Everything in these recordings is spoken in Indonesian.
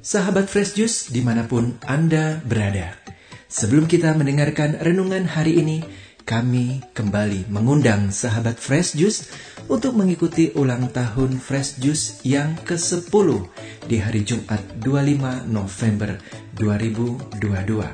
Sahabat Fresh Juice dimanapun Anda berada. Sebelum kita mendengarkan renungan hari ini, kami kembali mengundang sahabat Fresh Juice untuk mengikuti ulang tahun Fresh Juice yang ke-10 di hari Jumat 25 November 2022.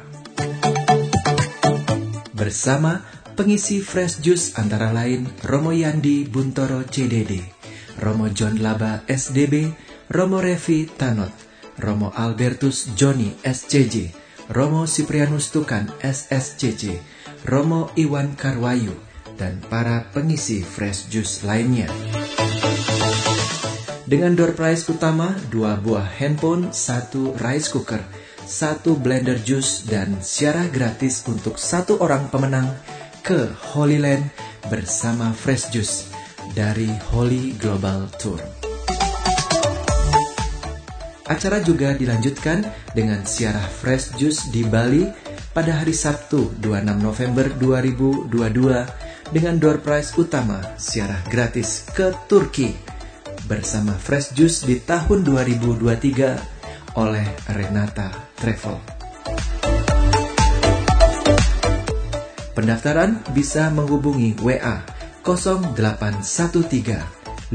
Bersama pengisi Fresh Juice antara lain Romo Yandi Buntoro CDD, Romo John Laba SDB, Romo Revi Tanot, Romo Albertus Joni SCJ, Romo Siprianus Tukan SSCC, Romo Iwan Karwayu, dan para pengisi Fresh Juice lainnya. Dengan door prize utama 2 buah handphone, 1 rice cooker, 1 blender jus, dan siarah gratis untuk 1 orang pemenang ke Holy Land bersama Fresh Juice dari Holy Global Tour. Acara juga dilanjutkan dengan siarah Fresh Juice di Bali pada hari Sabtu 26 November 2022 dengan door prize utama siarah gratis ke Turki bersama Fresh Juice di tahun 2023 oleh Renata Travel. Pendaftaran bisa menghubungi WA 0813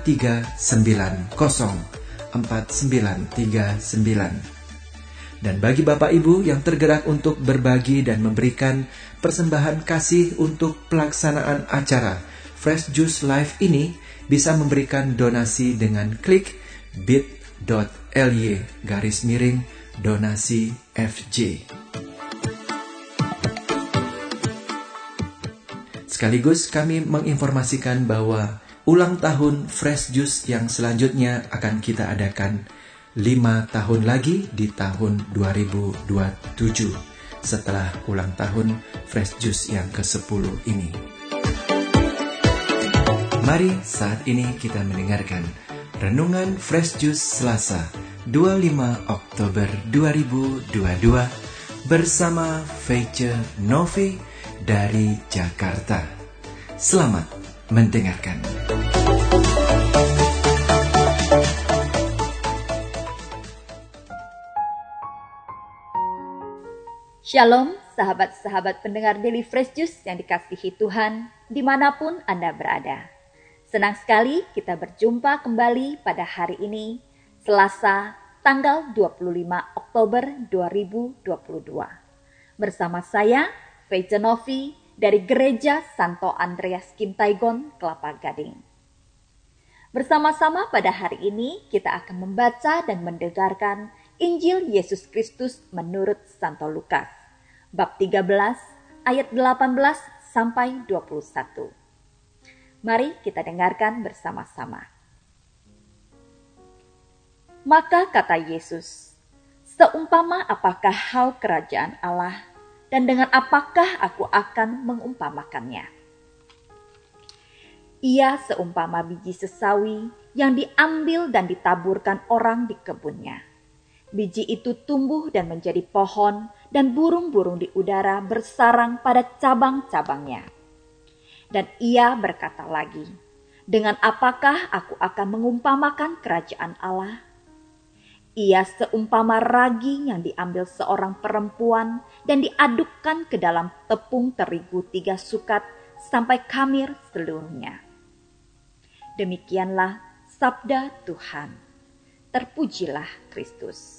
5390 4939. Dan bagi Bapak Ibu yang tergerak untuk berbagi dan memberikan persembahan kasih untuk pelaksanaan acara Fresh Juice Live ini, bisa memberikan donasi dengan klik bit.ly/donasi FJ. Sekaligus kami menginformasikan bahwa ulang tahun Fresh Juice yang selanjutnya akan kita adakan 5 tahun lagi di tahun 2027 setelah ulang tahun Fresh Juice yang ke-10 ini. Mari saat ini kita mendengarkan Renungan Fresh Juice Selasa 25 Oktober 2022 bersama Feice Novi dari Jakarta. Selamat mendengarkan. Shalom, sahabat-sahabat pendengar Daily Fresh Juice yang dikasihi Tuhan, dimanapun Anda berada. Senang sekali kita berjumpa kembali pada hari ini, Selasa, tanggal 25 Oktober 2022. Bersama saya, Feice Novi, dari Gereja Santo Andreas Kintaigon, Kelapa Gading. Bersama-sama pada hari ini kita akan membaca dan mendengarkan Injil Yesus Kristus menurut Santo Lukas, bab 13 ayat 18 sampai 21. Mari kita dengarkan bersama-sama. Maka kata Yesus, "Seumpama apakah hal kerajaan Allah, dan dengan apakah aku akan mengumpamakannya? Ia seumpama biji sesawi yang diambil dan ditaburkan orang di kebunnya. Biji itu tumbuh dan menjadi pohon, dan burung-burung di udara bersarang pada cabang-cabangnya." Dan ia berkata lagi, "Dengan apakah aku akan mengumpamakan kerajaan Allah? Ia seumpama ragi yang diambil seorang perempuan dan diadukkan ke dalam tepung terigu 3 sukat sampai khamir seluruhnya." Demikianlah sabda Tuhan. Terpujilah Kristus.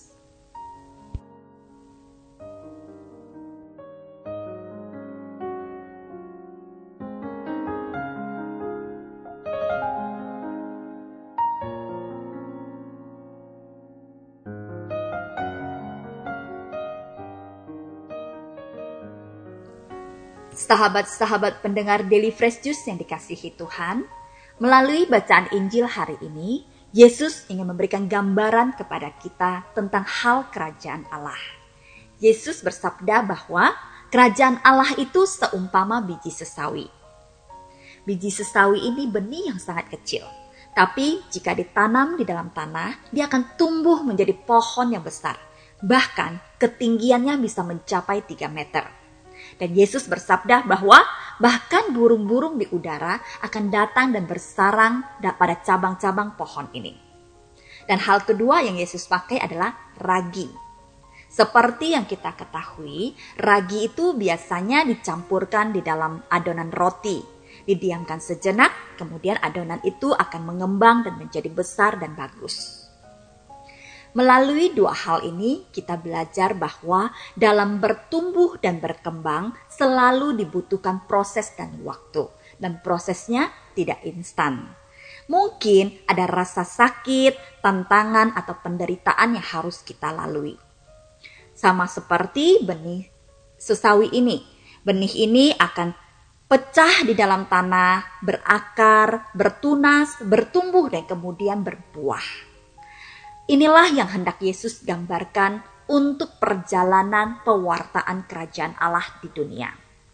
Sahabat-sahabat pendengar Daily Fresh Juice yang dikasihi Tuhan, melalui bacaan Injil hari ini, Yesus ingin memberikan gambaran kepada kita tentang hal kerajaan Allah. Yesus bersabda bahwa kerajaan Allah itu seumpama biji sesawi. Biji sesawi ini benih yang sangat kecil, tapi jika ditanam di dalam tanah, dia akan tumbuh menjadi pohon yang besar. Bahkan ketinggiannya bisa mencapai 3 meter. Dan Yesus bersabda bahwa bahkan burung-burung di udara akan datang dan bersarang pada cabang-cabang pohon ini. Dan hal kedua yang Yesus pakai adalah ragi. Seperti yang kita ketahui, ragi itu biasanya dicampurkan di dalam adonan roti. Didiamkan sejenak, kemudian adonan itu akan mengembang dan menjadi besar dan bagus. Melalui dua hal ini, kita belajar bahwa dalam bertumbuh dan berkembang selalu dibutuhkan proses dan waktu. Dan prosesnya tidak instan. Mungkin ada rasa sakit, tantangan, atau penderitaan yang harus kita lalui. Sama seperti benih sesawi ini. Benih ini akan pecah di dalam tanah, berakar, bertunas, bertumbuh, dan kemudian berbuah. Inilah yang hendak Yesus gambarkan untuk perjalanan pewartaan kerajaan Allah di dunia.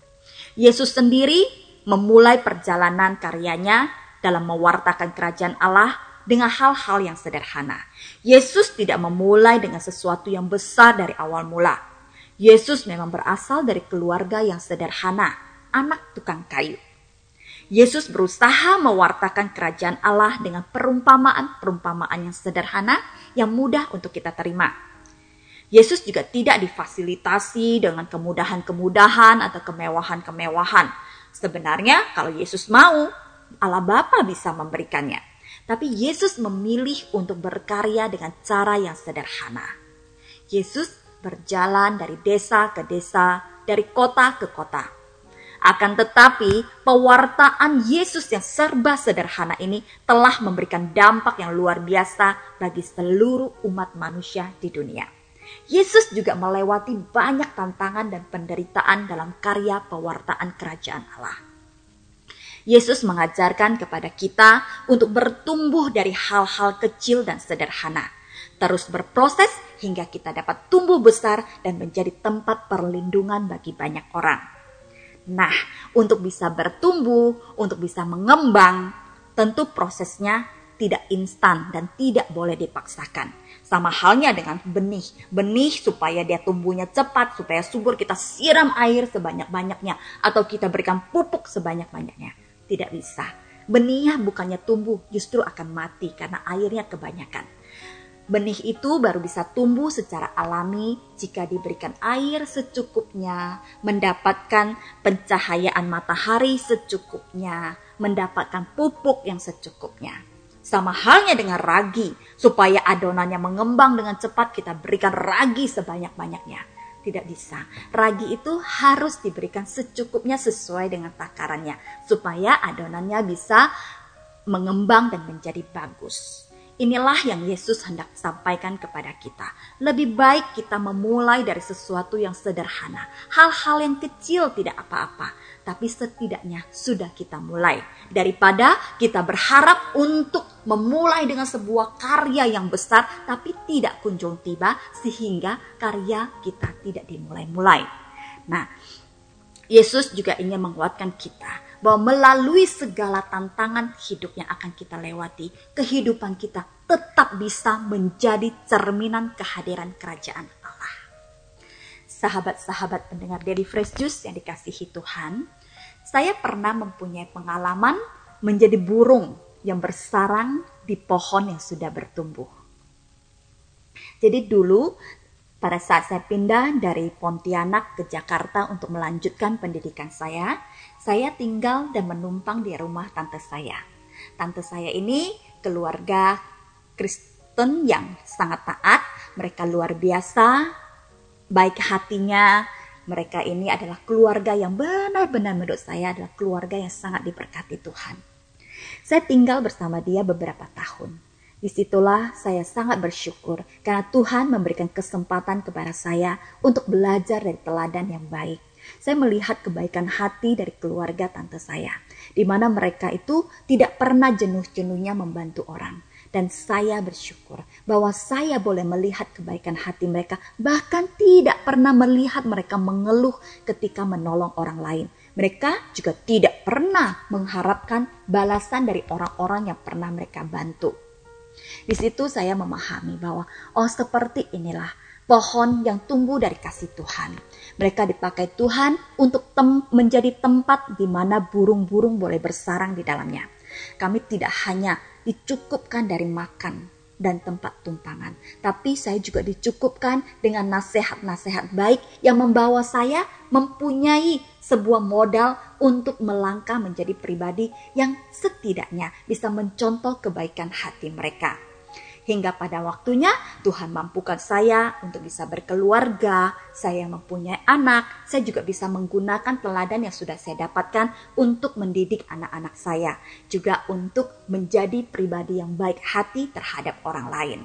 Yesus sendiri memulai perjalanan karyanya dalam mewartakan kerajaan Allah dengan hal-hal yang sederhana. Yesus tidak memulai dengan sesuatu yang besar dari awal mula. Yesus memang berasal dari keluarga yang sederhana, anak tukang kayu. Yesus berusaha mewartakan kerajaan Allah dengan perumpamaan-perumpamaan yang sederhana yang mudah untuk kita terima. Yesus juga tidak difasilitasi dengan kemudahan-kemudahan atau kemewahan-kemewahan. Sebenarnya kalau Yesus mau, Allah Bapa bisa memberikannya. Tapi Yesus memilih untuk berkarya dengan cara yang sederhana. Yesus berjalan dari desa ke desa, dari kota ke kota. Akan tetapi, pewartaan Yesus yang serba sederhana ini telah memberikan dampak yang luar biasa bagi seluruh umat manusia di dunia. Yesus juga melewati banyak tantangan dan penderitaan dalam karya pewartaan kerajaan Allah. Yesus mengajarkan kepada kita untuk bertumbuh dari hal-hal kecil dan sederhana. Terus berproses hingga kita dapat tumbuh besar dan menjadi tempat perlindungan bagi banyak orang. Nah, untuk bisa bertumbuh, untuk bisa mengembang, tentu prosesnya tidak instan dan tidak boleh dipaksakan. Sama halnya dengan benih. Benih supaya dia tumbuhnya cepat, supaya subur, kita siram air sebanyak-banyaknya. Atau kita berikan pupuk sebanyak-banyaknya. Tidak bisa. Benihnya bukannya tumbuh, justru akan mati karena airnya kebanyakan. Benih itu baru bisa tumbuh secara alami jika diberikan air secukupnya, mendapatkan pencahayaan matahari secukupnya, mendapatkan pupuk yang secukupnya. Sama halnya dengan ragi, supaya adonannya mengembang dengan cepat kita berikan ragi sebanyak-banyaknya. Tidak bisa. Ragi itu harus diberikan secukupnya sesuai dengan takarannya, supaya adonannya bisa mengembang dan menjadi bagus. Inilah yang Yesus hendak sampaikan kepada kita. Lebih baik kita memulai dari sesuatu yang sederhana. Hal-hal yang kecil tidak apa-apa. Tapi setidaknya sudah kita mulai. Daripada kita berharap untuk memulai dengan sebuah karya yang besar. Tapi tidak kunjung tiba sehingga karya kita tidak dimulai-mulai. Nah, Yesus juga ingin menguatkan kita bahwa melalui segala tantangan hidup yang akan kita lewati, kehidupan kita tetap bisa menjadi cerminan kehadiran kerajaan Allah. Sahabat-sahabat pendengar Daily Fresh Juice yang dikasihi Tuhan, saya pernah mempunyai pengalaman menjadi burung yang bersarang di pohon yang sudah bertumbuh. Jadi dulu pada saat saya pindah dari Pontianak ke Jakarta untuk melanjutkan pendidikan saya tinggal dan menumpang di rumah tante saya. Tante saya ini keluarga Kristen yang sangat taat, mereka luar biasa, baik hatinya. Mereka ini adalah keluarga yang benar-benar menurut saya adalah keluarga yang sangat diberkati Tuhan. Saya tinggal bersama dia beberapa tahun. Disitulah saya sangat bersyukur karena Tuhan memberikan kesempatan kepada saya untuk belajar dari teladan yang baik. Saya melihat kebaikan hati dari keluarga tante saya, di mana mereka itu tidak pernah jenuh-jenuhnya membantu orang. Dan saya bersyukur bahwa saya boleh melihat kebaikan hati mereka, bahkan tidak pernah melihat mereka mengeluh ketika menolong orang lain. Mereka juga tidak pernah mengharapkan balasan dari orang-orang yang pernah mereka bantu. Di situ saya memahami bahwa seperti inilah pohon yang tumbuh dari kasih Tuhan. Mereka dipakai Tuhan untuk menjadi tempat di mana burung-burung boleh bersarang di dalamnya. Kami tidak hanya dicukupkan dari makan, dan tempat tumpangan. Tapi saya juga dicukupkan dengan nasihat-nasihat baik yang membawa saya mempunyai sebuah modal untuk melangkah menjadi pribadi yang setidaknya bisa mencontoh kebaikan hati mereka. Hingga pada waktunya Tuhan mampukan saya untuk bisa berkeluarga, saya mempunyai anak, saya juga bisa menggunakan teladan yang sudah saya dapatkan untuk mendidik anak-anak saya. Juga untuk menjadi pribadi yang baik hati terhadap orang lain.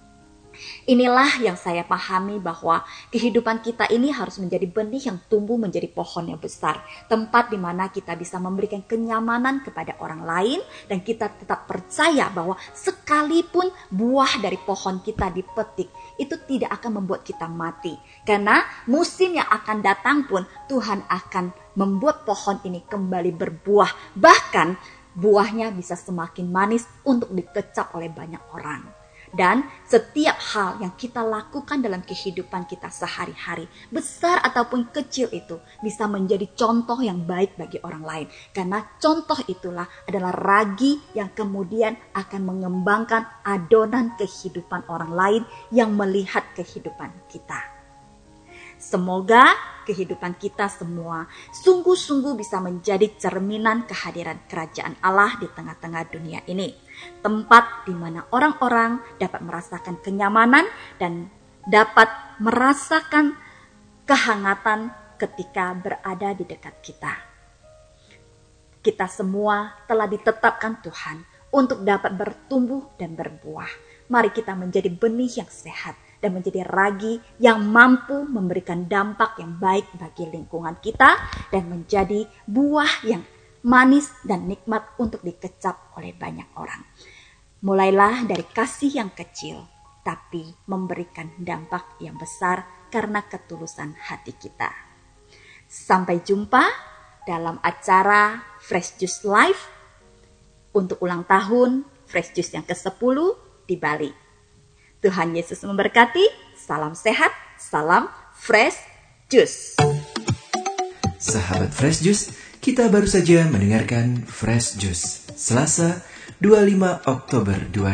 Inilah yang saya pahami bahwa kehidupan kita ini harus menjadi benih yang tumbuh menjadi pohon yang besar. Tempat di mana kita bisa memberikan kenyamanan kepada orang lain dan kita tetap percaya bahwa sekalipun buah dari pohon kita dipetik, itu tidak akan membuat kita mati. Karena musim yang akan datang pun Tuhan akan membuat pohon ini kembali berbuah. Bahkan buahnya bisa semakin manis untuk dikecap oleh banyak orang. Dan setiap hal yang kita lakukan dalam kehidupan kita sehari-hari, besar ataupun kecil itu bisa menjadi contoh yang baik bagi orang lain. Karena contoh itulah adalah ragi yang kemudian akan mengembangkan adonan kehidupan orang lain yang melihat kehidupan kita. Semoga kehidupan kita semua sungguh-sungguh bisa menjadi cerminan kehadiran kerajaan Allah di tengah-tengah dunia ini. Tempat di mana orang-orang dapat merasakan kenyamanan dan dapat merasakan kehangatan ketika berada di dekat kita. Kita semua telah ditetapkan Tuhan untuk dapat bertumbuh dan berbuah. Mari kita menjadi benih yang sehat dan menjadi ragi yang mampu memberikan dampak yang baik bagi lingkungan kita dan menjadi buah yang manis dan nikmat untuk dikecap oleh banyak orang. Mulailah dari kasih yang kecil, tapi memberikan dampak yang besar karena ketulusan hati kita. Sampai jumpa dalam acara Fresh Juice Live untuk ulang tahun Fresh Juice yang ke-10 di Bali. Tuhan Yesus memberkati. Salam sehat, salam Fresh Juice. Sahabat Fresh Juice, kita baru saja mendengarkan Fresh Juice Selasa 25 Oktober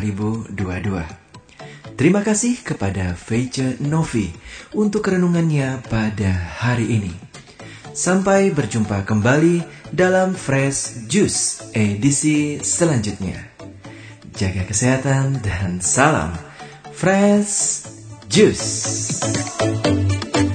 2022. Terima kasih kepada Feice Novi untuk renungannya pada hari ini. Sampai berjumpa kembali dalam Fresh Juice edisi selanjutnya. Jaga kesehatan dan salam Fresh Juice.